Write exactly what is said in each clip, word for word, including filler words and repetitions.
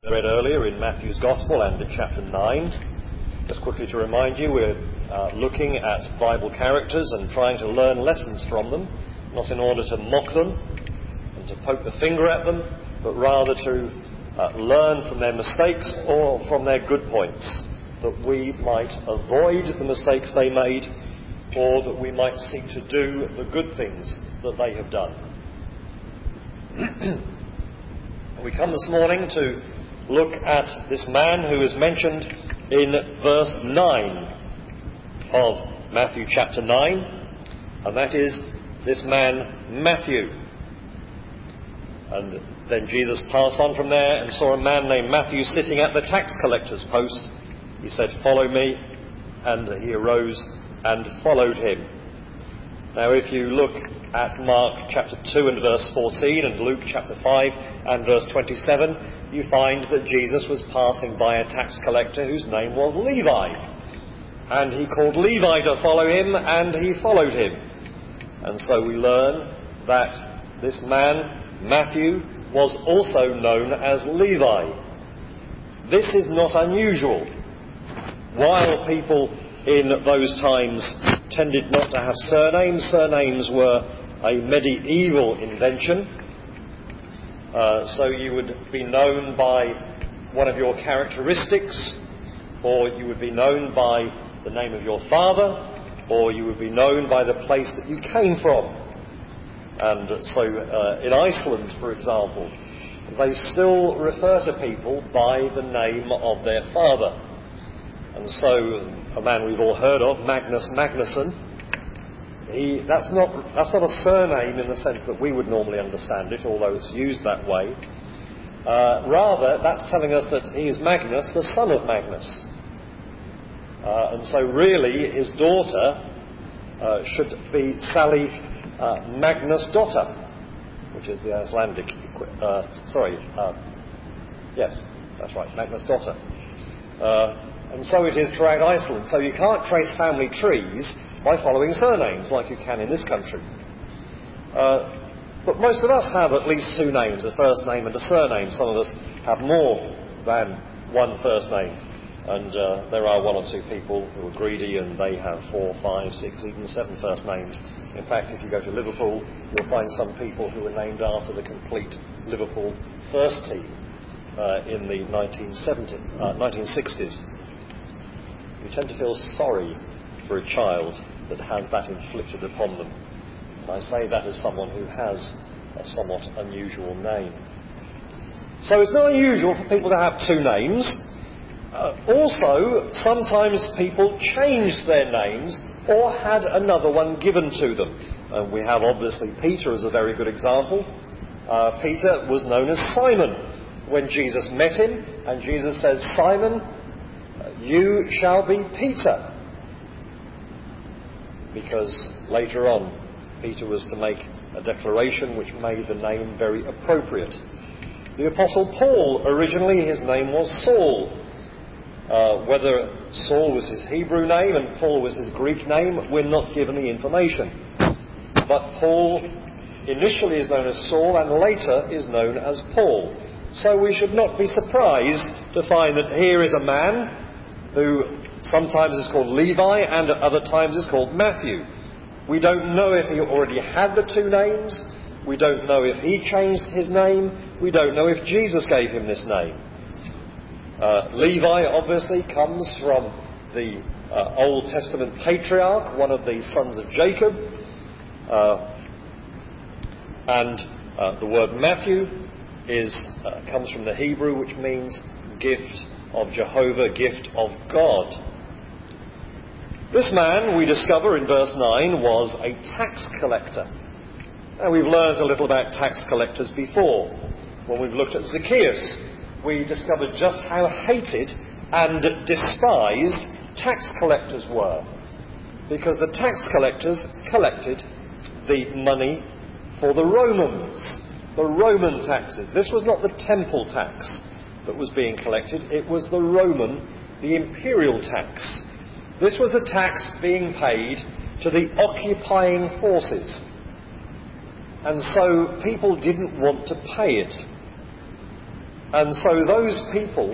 Read earlier in Matthew's Gospel and in chapter nine. Just quickly to remind you, we're uh, looking at Bible characters and trying to learn lessons from them, not in order to mock them and to poke the finger at them, but rather to uh, learn from their mistakes or from their good points, that we might avoid the mistakes they made, or that we might seek to do the good things that they have done. We come this morning to look at this man who is mentioned in verse nine of Matthew chapter nine, and that is this man Matthew. And then Jesus passed on from there and saw a man named Matthew sitting at the tax collector's post. He said, "Follow me," and he arose and followed him. Now if you look at Mark chapter two and verse fourteen and Luke chapter five and verse twenty-seven, you find that Jesus was passing by a tax collector whose name was Levi. And he called Levi to follow him, and he followed him. And so we learn that this man, Matthew, was also known as Levi. This is not unusual. While people in those times tended not to have surnames, surnames were a medieval invention. Uh, so you would be known by one of your characteristics, or you would be known by the name of your father, or you would be known by the place that you came from. And so uh, in Iceland, for example, they still refer to people by the name of their father. And so a man we've all heard of, Magnus Magnusson, He, that's not that's not a surname in the sense that we would normally understand it, although it's used that way. Uh, rather, that's telling us that he is Magnus, the son of Magnus. Uh, and so really, his daughter uh, should be Sally uh, Magnusdotter, which is the Icelandic, uh, sorry, uh, yes, that's right, Magnusdotter. Uh, and so it is throughout Iceland. So you can't trace family trees by following surnames like you can in this country. Uh, but most of us have at least two names, a first name and a surname. Some of us have more than one first name. And uh, there are one or two people who are greedy and they have four, five, six, even seven first names. In fact, if you go to Liverpool, you'll find some people who are named after the complete Liverpool first team uh, in the nineteen seventies, uh, nineteen sixties. You tend to feel sorry for a child that has that inflicted upon them. And I say that as someone who has a somewhat unusual name. So it's not unusual for people to have two names. Uh, also, sometimes people changed their names or had another one given to them. And we have obviously Peter as a very good example. Uh, Peter was known as Simon when Jesus met him, and Jesus says, "Simon, you shall be Peter." Because later on, Peter was to make a declaration which made the name very appropriate. The Apostle Paul, originally his name was Saul. Uh, whether Saul was his Hebrew name and Paul was his Greek name, we're not given the information. But Paul initially is known as Saul and later is known as Paul. So we should not be surprised to find that here is a man who sometimes is called Levi and at other times is called Matthew. We don't know if he already had the two names. We don't know if he changed his name. We don't know if Jesus gave him this name. Uh, Levi obviously comes from the uh, Old Testament patriarch, one of the sons of Jacob. Uh, and uh, the word Matthew is uh, comes from the Hebrew, which means gift of Jehovah, gift of God. This man, we discover in verse nine, was a tax collector. Now, we've learned a little about tax collectors before. When we've looked at Zacchaeus, we discovered just how hated and despised tax collectors were. Because the tax collectors collected the money for the Romans, the Roman taxes. This was not the temple tax that was being collected, it was the Roman, the imperial tax. This was the tax being paid to the occupying forces. And so people didn't want to pay it. And so those people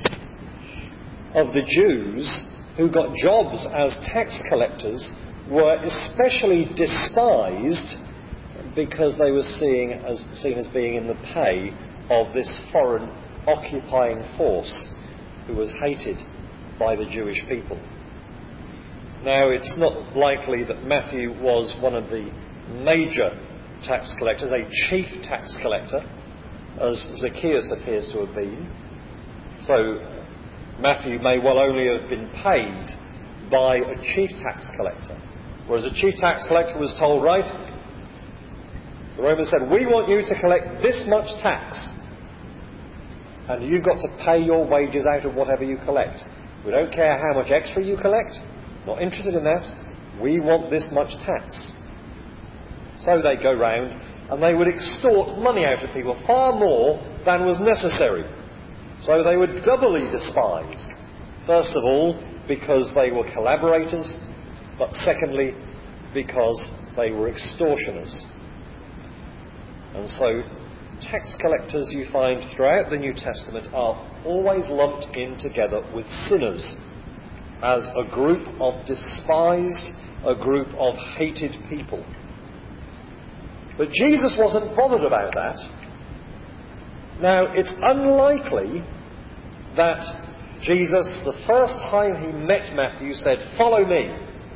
of the Jews who got jobs as tax collectors were especially despised because they were seen as, seen as being in the pay of this foreign occupying force who was hated by the Jewish people. Now, it's not likely that Matthew was one of the major tax collectors, a chief tax collector, as Zacchaeus appears to have been. So Matthew may well only have been paid by a chief tax collector. Whereas a chief tax collector was told, right, the Romans said, we want you to collect this much tax, and you've got to pay your wages out of whatever you collect. We don't care how much extra you collect, not interested in that, we want this much tax. So they go round and they would extort money out of people, far more than was necessary. So they were doubly despised. First of all, because they were collaborators, but secondly, because they were extortioners. And so tax collectors, you find throughout the New Testament, are always lumped in together with sinners as a group of despised, a group of hated people. But Jesus wasn't bothered about that. Now, it's unlikely that Jesus, the first time he met Matthew, said, "Follow me."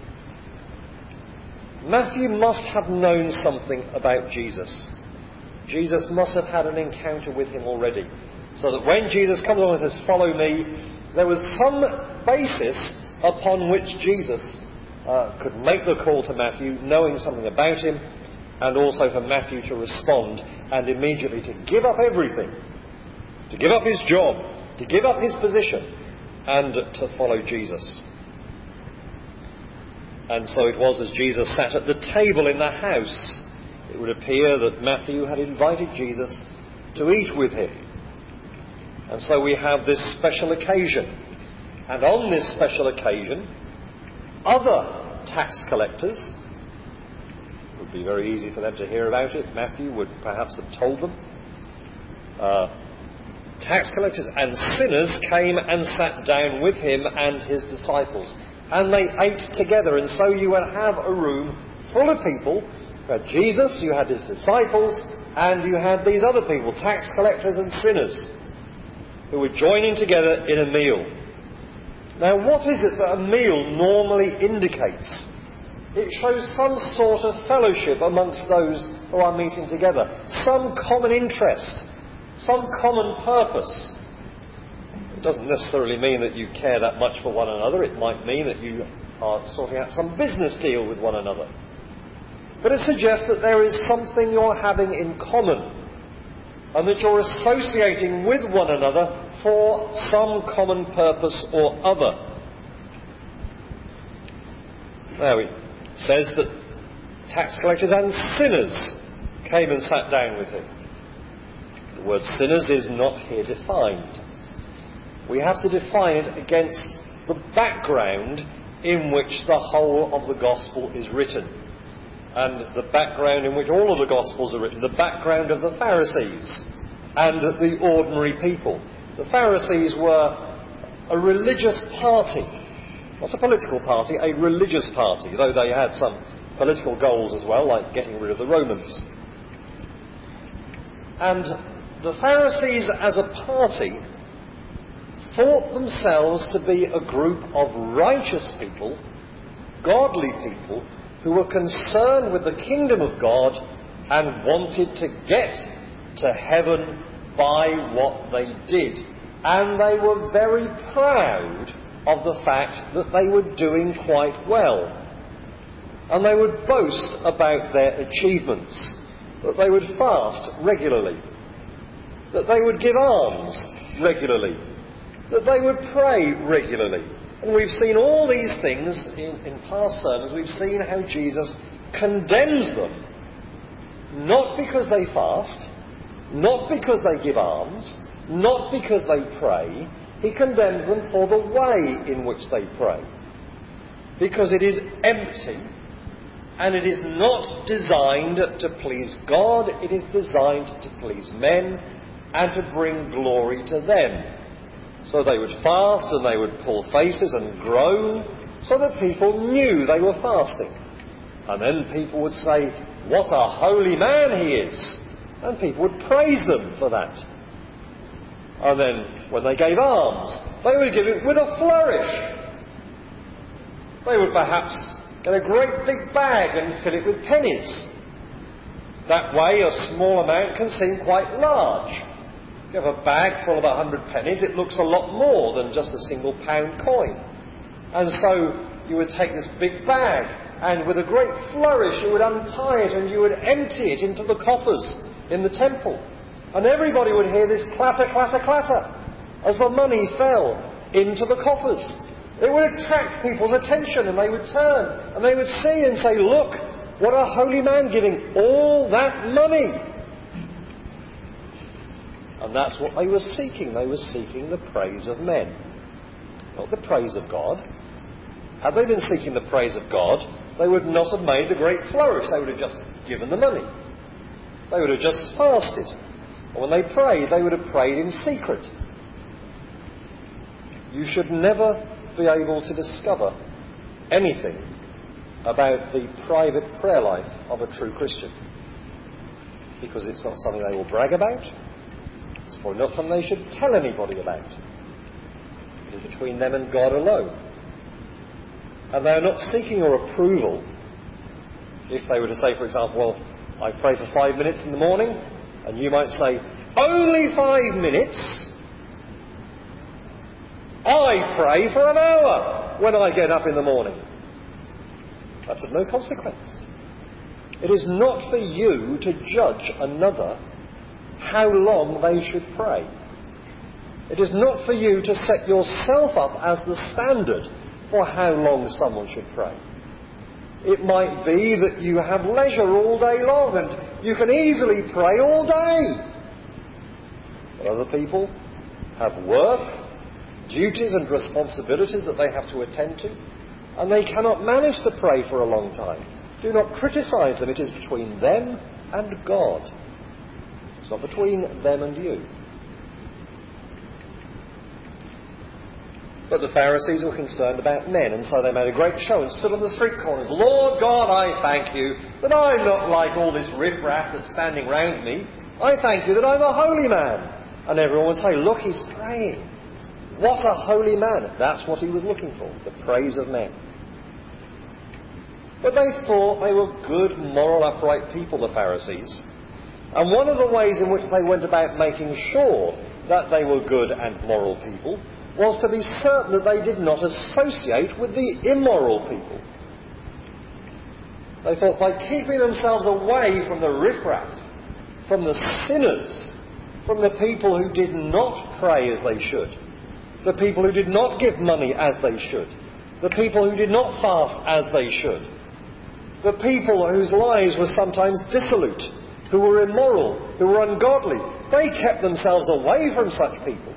Matthew must have known something about Jesus. Jesus must have had an encounter with him already. So that when Jesus comes along and says, "Follow me," there was some basis upon which Jesus uh, could make the call to Matthew, knowing something about him, and also for Matthew to respond and immediately to give up everything, to give up his job, to give up his position, and to follow Jesus. And so it was as Jesus sat at the table in the house, it would appear that Matthew had invited Jesus to eat with him. And so we have this special occasion. And on this special occasion, other tax collectors, it would be very easy for them to hear about it, Matthew would perhaps have told them, uh, tax collectors and sinners came and sat down with him and his disciples. And they ate together. And so you would have a room full of people. You had Jesus, you had his disciples, and you had these other people, tax collectors and sinners, who were joining together in a meal. Now, what is it that a meal normally indicates? It shows some sort of fellowship amongst those who are meeting together, some common interest, some common purpose. It doesn't necessarily mean that you care that much for one another. It might mean that you are sorting out some business deal with one another. But it suggests that there is something you're having in common, and that you're associating with one another for some common purpose or other. Now it says that tax collectors and sinners came and sat down with him. The word sinners is not here defined. We have to define it against the background in which the whole of the gospel is written, and the background in which all of the gospels are written, the background of the Pharisees and the ordinary people. The Pharisees were a religious party, not a political party, a religious party, though they had some political goals as well, like getting rid of the Romans. And the Pharisees as a party thought themselves to be a group of righteous people, godly people, who were concerned with the kingdom of God and wanted to get to heaven by what they did. And they were very proud of the fact that they were doing quite well. And they would boast about their achievements, that they would fast regularly, that they would give alms regularly, that they would pray regularly. And we've seen all these things in, in past sermons. We've seen how Jesus condemns them, not because they fast, not because they give alms, not because they pray. He condemns them for the way in which they pray, because it is empty and it is not designed to please God. It is designed to please men and to bring glory to them. So they would fast and they would pull faces and groan so that people knew they were fasting. And then people would say, "What a holy man he is!" And people would praise them for that. And then when they gave alms, they would give it with a flourish. They would perhaps get a great big bag and fill it with pennies. That way a small amount can seem quite large. If you have a bag full of a hundred pennies, it looks a lot more than just a single pound coin. And so you would take this big bag, and with a great flourish you would untie it and you would empty it into the coffers in the temple. And everybody would hear this clatter, clatter, clatter as the money fell into the coffers. It would attract people's attention, and they would turn and they would see and say, "Look, what a holy man giving all that money." And that's what they were seeking. They were seeking the praise of men, not the praise of God. Had they been seeking the praise of God, they would not have made the great flourish. They would have just given the money. They would have just fasted. And when they prayed, they would have prayed in secret. You should never be able to discover anything about the private prayer life of a true Christian, because it's not something they will brag about. It's probably not something they should tell anybody about. It is between them and God alone. And they are not seeking your approval. If they were to say, for example, "Well, I pray for five minutes in the morning," and you might say, "Only five minutes? I pray for an hour when I get up in the morning." That's of no consequence. It is not for you to judge another how long they should pray. It is not for you to set yourself up as the standard for how long someone should pray. It might be that you have leisure all day long and you can easily pray all day. But other people have work, duties and responsibilities that they have to attend to, and they cannot manage to pray for a long time. Do not criticise them. It is between them and God. It's not between them and you. But the Pharisees were concerned about men, and so they made a great show and stood on the street corners. "Lord God, I thank you that I'm not like all this riffraff that's standing round me. I thank you that I'm a holy man." And everyone would say, "Look, he's praying. What a holy man." That's what he was looking for, the praise of men. But they thought they were good, moral, upright people, the Pharisees. And one of the ways in which they went about making sure that they were good and moral people was to be certain that they did not associate with the immoral people. They thought by keeping themselves away from the riffraff, from the sinners, from the people who did not pray as they should, the people who did not give money as they should, the people who did not fast as they should, the people whose lives were sometimes dissolute, who were immoral, who were ungodly, they kept themselves away from such people.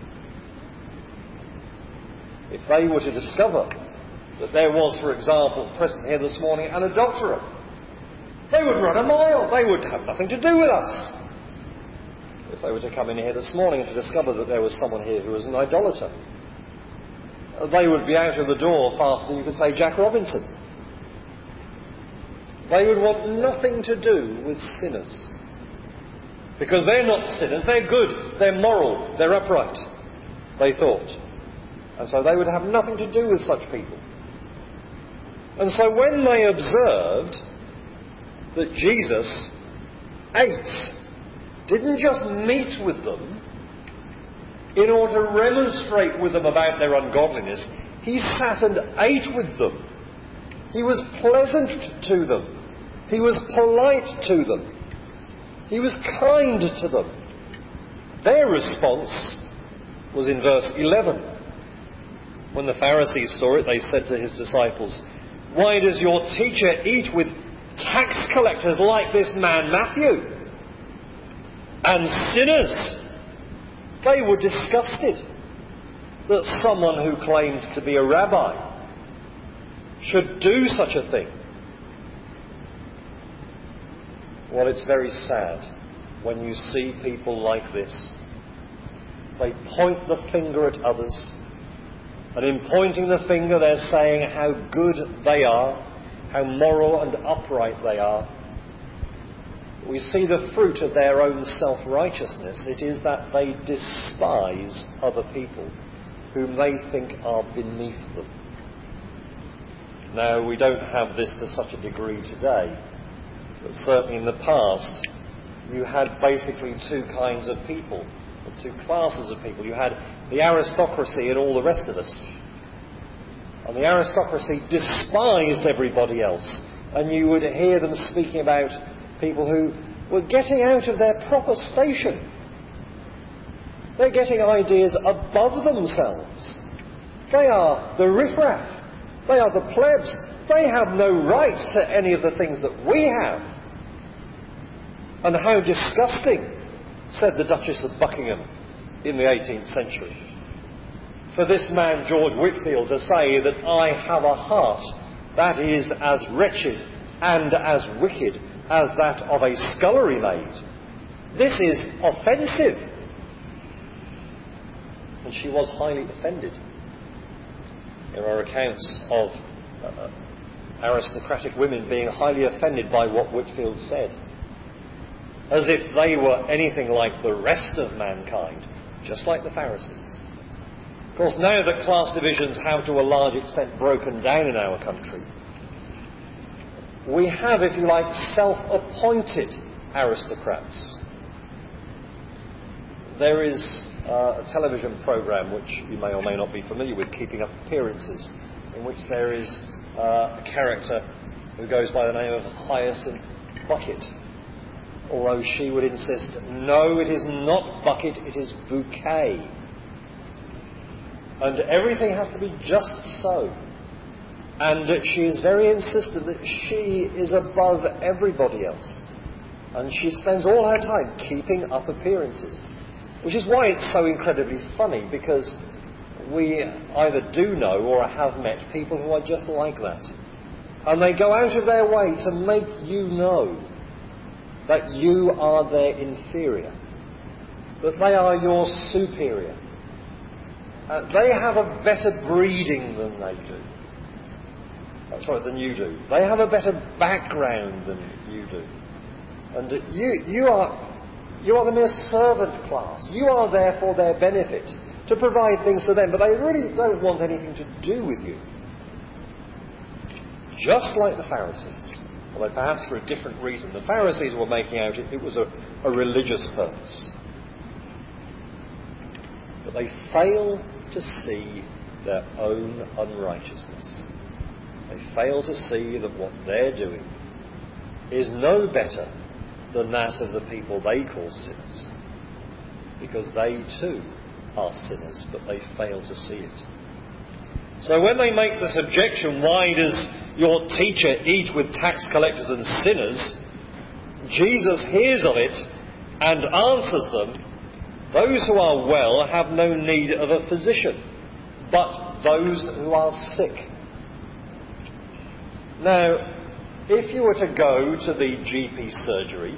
If they were to discover that there was, for example, present here this morning, an adulterer, they would run a mile. They would have nothing to do with us. If they were to come in here this morning and to discover that there was someone here who was an idolater, they would be out of the door faster than you could say Jack Robinson. They would want nothing to do with sinners. Because they're not sinners, they're good, they're moral, they're upright, they thought. And so they would have nothing to do with such people. And so when they observed that Jesus ate, didn't just meet with them in order to remonstrate with them about their ungodliness, he sat and ate with them. He was pleasant to them. He was polite to them. He was kind to them. Their response was in verse eleven. When the Pharisees saw it, they said to his disciples, "Why does your teacher eat with tax collectors like this man Matthew? And sinners?" They were disgusted that someone who claimed to be a rabbi should do such a thing. Well, it's very sad when you see people like this They point the finger at others. And in pointing the finger, they're saying how good they are, how moral and upright they are. We see the fruit of their own self-righteousness. It is that they despise other people whom they think are beneath them. Now, we don't have this to such a degree today, but certainly in the past, you had basically two kinds of people, or two classes of people. You had the aristocracy and all the rest of us. And the aristocracy despised everybody else. And you would hear them speaking about people who were getting out of their proper station. They're getting ideas above themselves. They are the riffraff. They are the plebs. They have no right to any of the things that we have. And how disgusting, said the Duchess of Buckingham in the eighteenth century, for this man George Whitefield to say that I have a heart that is as wretched and as wicked as that of a scullery maid. This is offensive. And she was highly offended. There are accounts of uh, aristocratic women being highly offended by what Whitefield said, as if they were anything like the rest of mankind, just like the Pharisees. Of course, now that class divisions have to a large extent broken down in our country, we have, if you like, self-appointed aristocrats. There is uh, a television programme which you may or may not be familiar with, Keeping Up Appearances, in which there is uh, a character who goes by the name of Hyacinth Bucket, although she would insist, no, it is not bucket, it is bouquet. And everything has to be just so. And she is very insistent that she is above everybody else. And she spends all her time keeping up appearances. Which is why it's so incredibly funny, because we either do know or have met people who are just like that. And they go out of their way to make you know that you are their inferior, that they are your superior. Uh, they have a better breeding than they do. Uh, sorry, than you do. They have a better background than you do. And uh, you, you are you are the mere servant class. You are there for their benefit, to provide things for them, but they really don't want anything to do with you. Just like the Pharisees. Although perhaps for a different reason. The Pharisees were making out it, it was a, a religious purpose. But they fail to see their own unrighteousness. They fail to see that what they're doing is no better than that of the people they call sinners. Because they too are sinners, but they fail to see it. So when they make this objection, why does your teacher eat with tax collectors and sinners? Jesus hears of it and answers them, those who are well have no need of a physician, but those who are sick. Now, if you were to go to the G P surgery,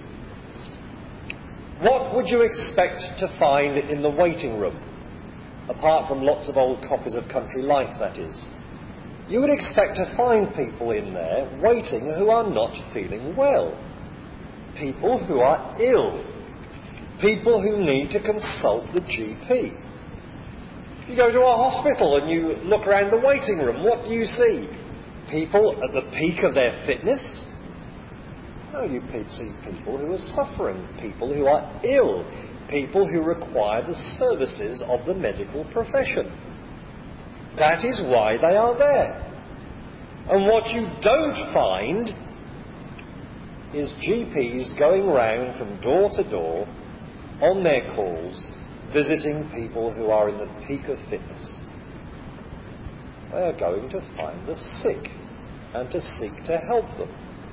what would you expect to find in the waiting room? Apart from lots of old copies of Country Life, that is. You would expect to find people in there waiting who are not feeling well. People who are ill. People who need to consult the G P. You go to a hospital and you look around the waiting room, what do you see? People at the peak of their fitness? No, you see people who are suffering, people who are ill, people who require the services of the medical profession. That is why they are there. And what you don't find is G Ps going round from door to door on their calls, visiting people who are in the peak of fitness. They are going to find the sick and to seek to help them.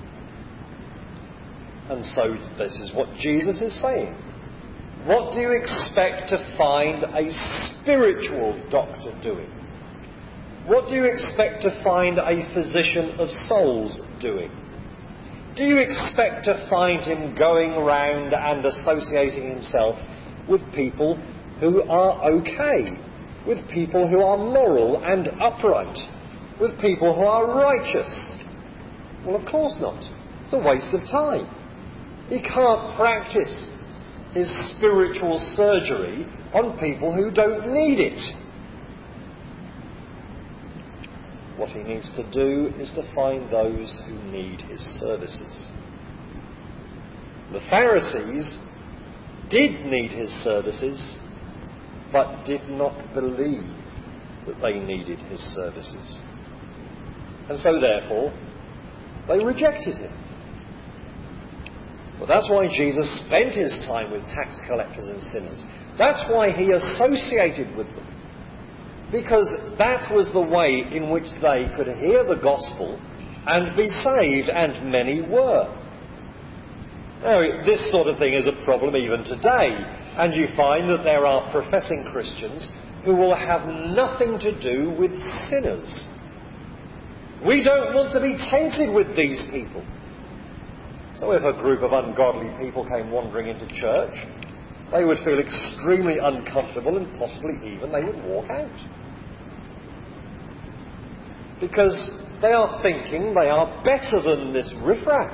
And so this is what Jesus is saying. What do you expect to find a spiritual doctor doing? What do you expect to find a physician of souls doing? Do you expect to find him going round and associating himself with people who are okay, with people who are moral and upright, with people who are righteous? Well, of course not. It's a waste of time. He can't practice his spiritual surgery on people who don't need it. What he needs to do is to find those who need his services. The Pharisees did need his services, but did not believe that they needed his services. And so therefore, they rejected him. Well, that's why Jesus spent his time with tax collectors and sinners. That's why he associated with them. Because that was the way in which they could hear the gospel and be saved, and many were. Now, this sort of thing is a problem even today, and you find that there are professing Christians who will have nothing to do with sinners. We don't want to be tainted with these people. So if a group of ungodly people came wandering into church, they would feel extremely uncomfortable, and possibly even they would walk out. Because they are thinking they are better than this riffraff.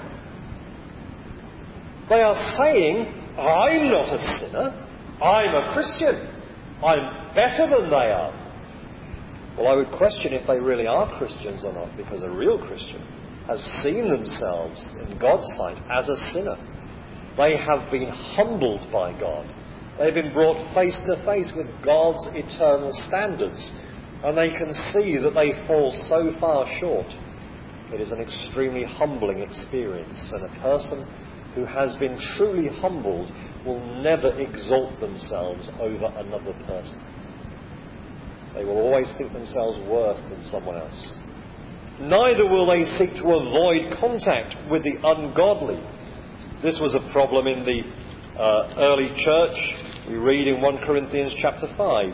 They are saying, I'm not a sinner, I'm a Christian, I'm better than they are. Well, I would question if they really are Christians or not, because a real Christian has seen themselves in God's sight as a sinner. They have been humbled by God. They've been brought face to face with God's eternal standards, and they can see that they fall so far short. It is an extremely humbling experience, and a person who has been truly humbled will never exalt themselves over another person. They will always think themselves worse than someone else. Neither will they seek to avoid contact with the ungodly. This was a problem in the uh, early church. We read in First Corinthians chapter five,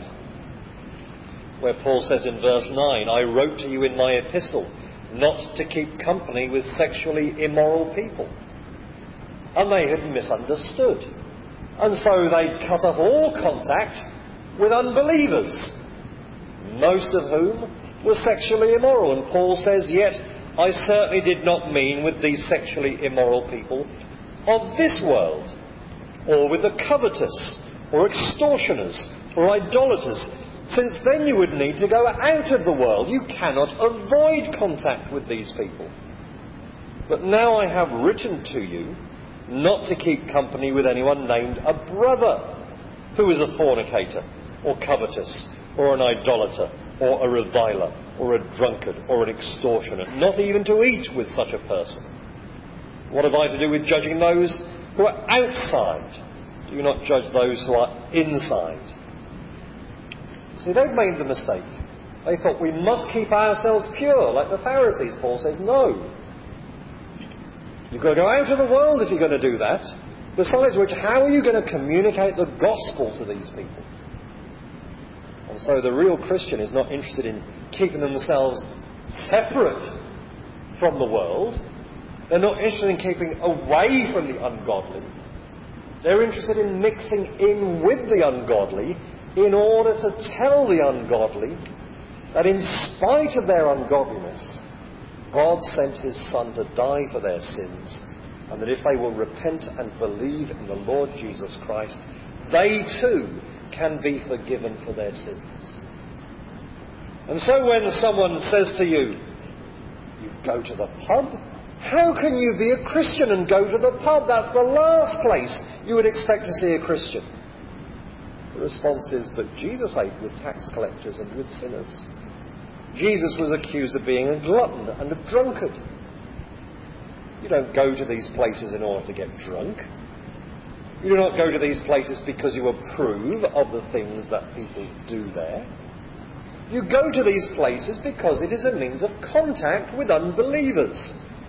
where Paul says in verse nine, I wrote to you in my epistle not to keep company with sexually immoral people. And they had misunderstood. And so they cut off all contact with unbelievers, most of whom were sexually immoral. And Paul says, yet I certainly did not mean with these sexually immoral people of this world, or with the covetous, or extortioners, or idolaters, since then you would need to go out of the world. You cannot avoid contact with these people. But now I have written to you not to keep company with anyone named a brother who is a fornicator, or covetous, or an idolater, or a reviler, or a drunkard, or an extortioner, not even to eat with such a person. What have I to do with judging those who are outside? Do not judge those who are inside. See, they've made the mistake. They thought we must keep ourselves pure, like the Pharisees. Paul says, no. You've got to go out of the world if you're going to do that. Besides which, how are you going to communicate the gospel to these people? And so the real Christian is not interested in keeping themselves separate from the world. They're not interested in keeping away from the ungodly. They're interested in mixing in with the ungodly in order to tell the ungodly that in spite of their ungodliness, God sent his Son to die for their sins, and that if they will repent and believe in the Lord Jesus Christ, they too can be forgiven for their sins. And so when someone says to you, you go to the pub? How can you be a Christian and go to the pub? That's the last place you would expect to see a Christian. The response is, but Jesus ate with tax collectors and with sinners. Jesus was accused of being a glutton and a drunkard. You don't go to these places in order to get drunk. You do not go to these places because you approve of the things that people do there. You go to these places because it is a means of contact with unbelievers.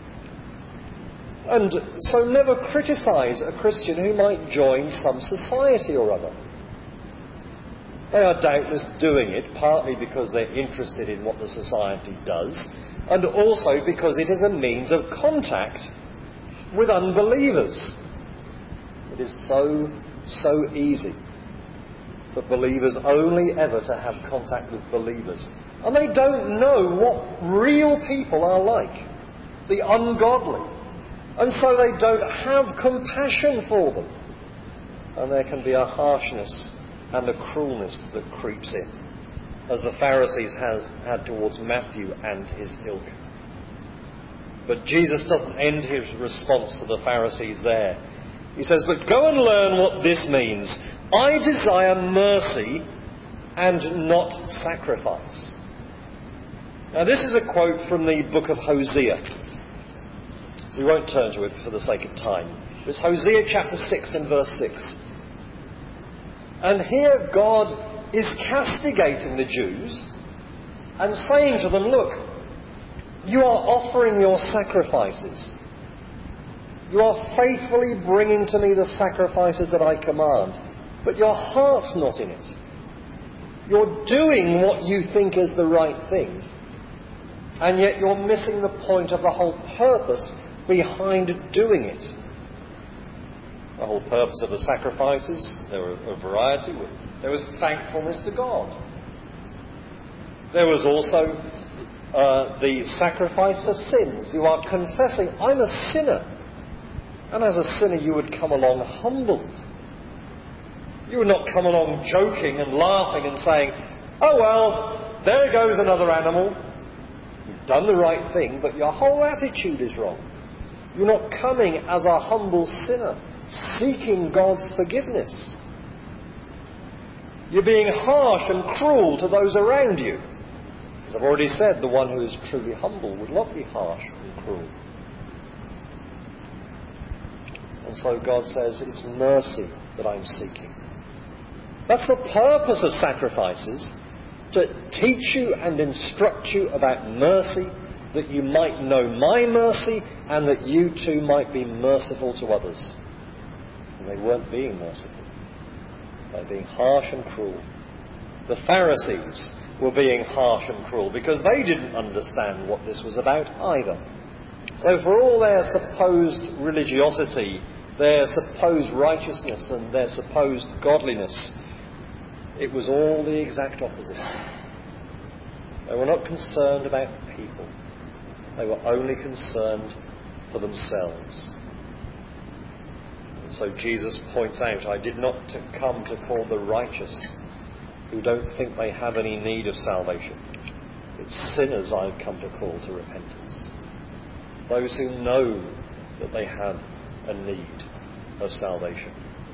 And so never criticise a Christian who might join some society or other. They are doubtless doing it partly because they're interested in what the society does, and also because it is a means of contact with unbelievers. It is so, so easy for believers only ever to have contact with believers. And they don't know what real people are like, the ungodly. And so they don't have compassion for them. And there can be a harshness and a cruelness that creeps in, as the Pharisees has had towards Matthew and his ilk. But Jesus doesn't end his response to the Pharisees there. He says, but go and learn what this means. I desire mercy and not sacrifice. Now this is a quote from the book of Hosea. We won't turn to it for the sake of time. It's Hosea chapter six and verse six. And here God is castigating the Jews and saying to them, look, you are offering your sacrifices. You are faithfully bringing to me the sacrifices that I command, but your heart's not in it. You're doing what you think is the right thing, and yet you're missing the point of the whole purpose behind doing it. The whole purpose of the sacrifices, there were a variety. There was thankfulness to God. There was also uh, the sacrifice for sins. You are confessing, I'm a sinner. And as a sinner you would come along humbled. You would not come along joking and laughing and saying, oh well, there goes another animal. You've done the right thing, but your whole attitude is wrong. You're not coming as a humble sinner, seeking God's forgiveness. You're being harsh and cruel to those around you. As I've already said, the one who is truly humble would not be harsh and cruel. And so God says, it's mercy that I'm seeking. That's the purpose of sacrifices, to teach you and instruct you about mercy, that you might know my mercy and that you too might be merciful to others. And they weren't being merciful. They were being harsh and cruel. The Pharisees were being harsh and cruel because they didn't understand what this was about either. So for all their supposed religiosity, their supposed righteousness and their supposed godliness, it was all the exact opposite. They were not concerned about people. They were only concerned for themselves. And so Jesus points out, I did not come to call the righteous who don't think they have any need of salvation. It's sinners I've come to call to repentance. Those who know that they have a need of salvation.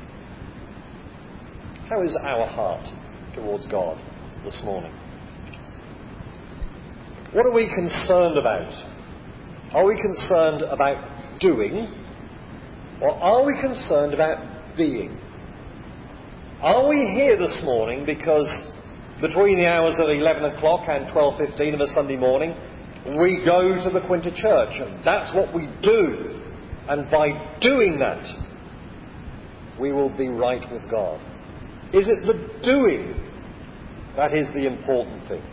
How is our heart towards God this morning? What are we concerned about? Are we concerned about doing, or are we concerned about being? Are we here this morning because between the hours of eleven o'clock and twelve fifteen of a Sunday morning we go to the Quinta Church, and that's what we do, and by doing that we will be right with God? Is it the doing that is the important thing?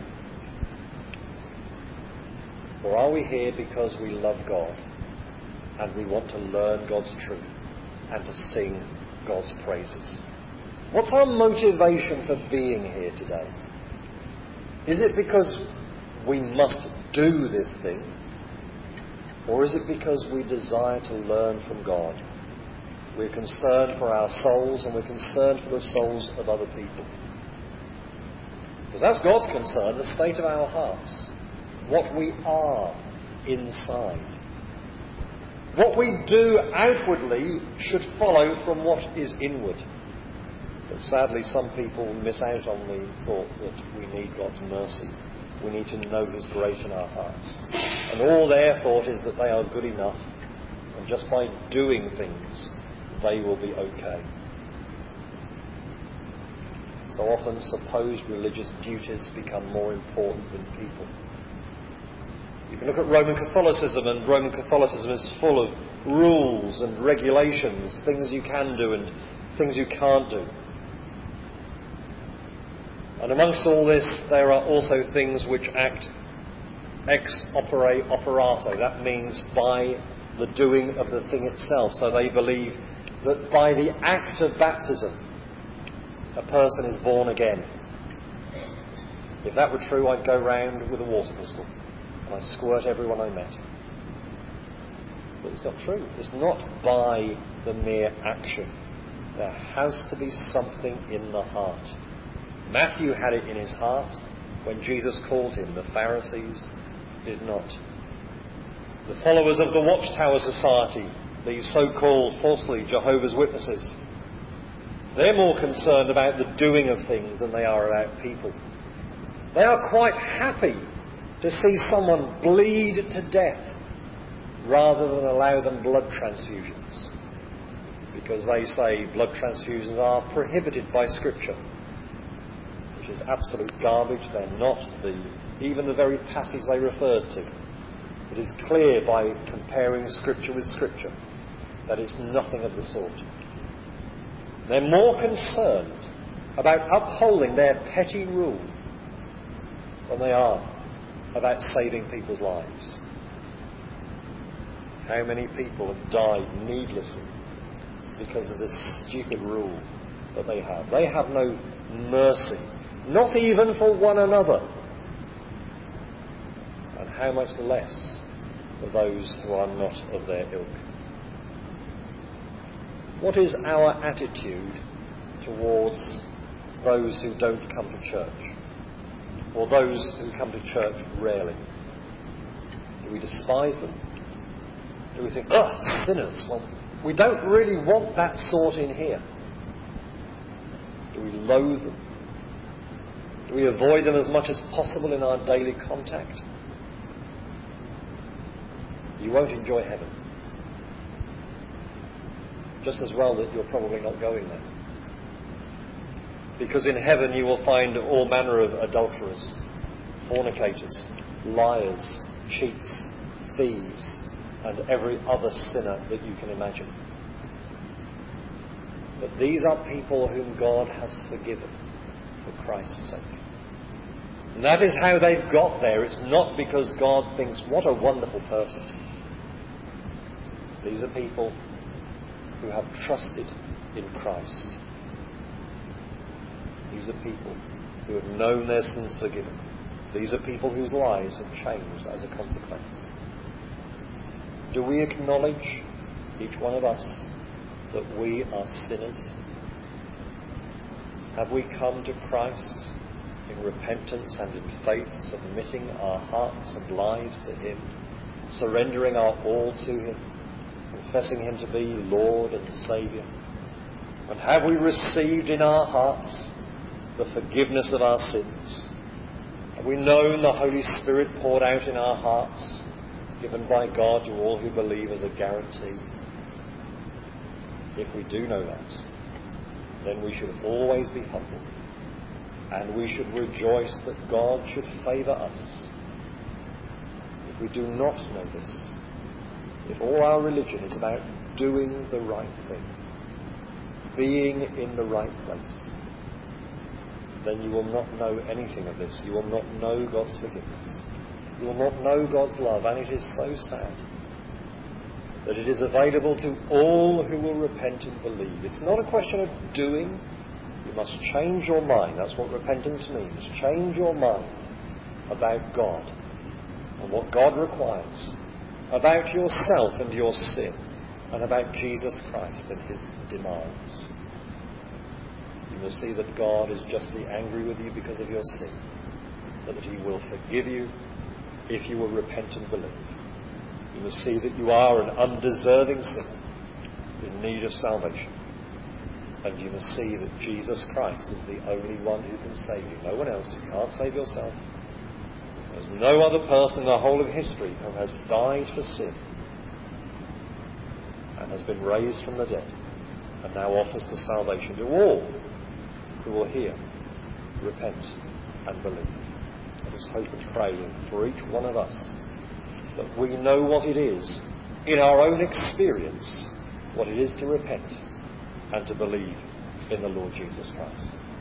Or are we here because we love God and we want to learn God's truth and to sing God's praises? What's our motivation for being here today? Is it because we must do this thing? Or is it because we desire to learn from God? We're concerned for our souls and we're concerned for the souls of other people. Because that's God's concern, the state of our hearts. What we are inside. What we do outwardly should follow from what is inward. But sadly, some people miss out on the thought that we need God's mercy. We need to know His grace in our hearts. And all their thought is that they are good enough, and just by doing things, they will be okay. So often, supposed religious duties become more important than people. You can look at Roman Catholicism, and Roman Catholicism is full of rules and regulations, things you can do and things you can't do. And amongst all this, there are also things which act ex opere operato. That means by the doing of the thing itself. So they believe that by the act of baptism, a person is born again. If that were true, I'd go round with a water pistol and I'd squirt everyone I met. But it's not true. It's not by the mere action. There has to be something in the heart. Matthew had it in his heart when Jesus called him. The Pharisees did not. The followers of the Watchtower Society, these so-called falsely Jehovah's Witnesses, they're more concerned about the doing of things than they are about people. They are quite happy to see someone bleed to death rather than allow them blood transfusions, because they say blood transfusions are prohibited by Scripture, which is absolute garbage. They're not the even the very passage they refer to. It is clear by comparing Scripture with Scripture that it's nothing of the sort. They're more concerned about upholding their petty rule than they are about saving people's lives. How many people have died needlessly because of this stupid rule that they have? They have no mercy, not even for one another. And how much less for those who are not of their ilk. What is our attitude towards those who don't come to church, or those who come to church rarely? Do we despise them? Do we think, oh, sinners? Well, we don't really want that sort in here. Do we loathe them? Do we avoid them as much as possible in our daily contact? You won't enjoy heaven. Just as well that you're probably not going there. Because in heaven you will find all manner of adulterers, fornicators, liars, cheats, thieves, and every other sinner that you can imagine. But these are people whom God has forgiven for Christ's sake. And that is how they've got there. It's not because God thinks, what a wonderful person. These are people who have trusted in Christ. These are people who have known their sins forgiven. These are people whose lives have changed as a consequence. Do we acknowledge, each one of us, that we are sinners? Have we come to Christ in repentance and in faith, submitting our hearts and lives to Him, surrendering our all to Him, confessing Him to be Lord and Saviour? And have we received in our hearts the forgiveness of our sins? Have we known the Holy Spirit poured out in our hearts, given by God to all who believe as a guarantee? If we do know that, then we should always be humble, and we should rejoice that God should favour us. If we do not know this, if all our religion is about doing the right thing, being in the right place, then you will not know anything of this. You will not know God's forgiveness. You will not know God's love. And it is so sad that it is available to all who will repent and believe. It's not a question of doing. You must change your mind. That's what repentance means. Change your mind about God and what God requires, about yourself and your sin, and about Jesus Christ and His demands. You must see that God is justly angry with you because of your sin, but that He will forgive you if you will repent and believe. You must see that you are an undeserving sinner in need of salvation. And you must see that Jesus Christ is the only one who can save you. No one else. You can't save yourself. There's no other person in the whole of history who has died for sin and has been raised from the dead and now offers the salvation to all who will hear, repent and believe. Let us hope and pray for each one of us that we know what it is in our own experience, what it is to repent and to believe in the Lord Jesus Christ.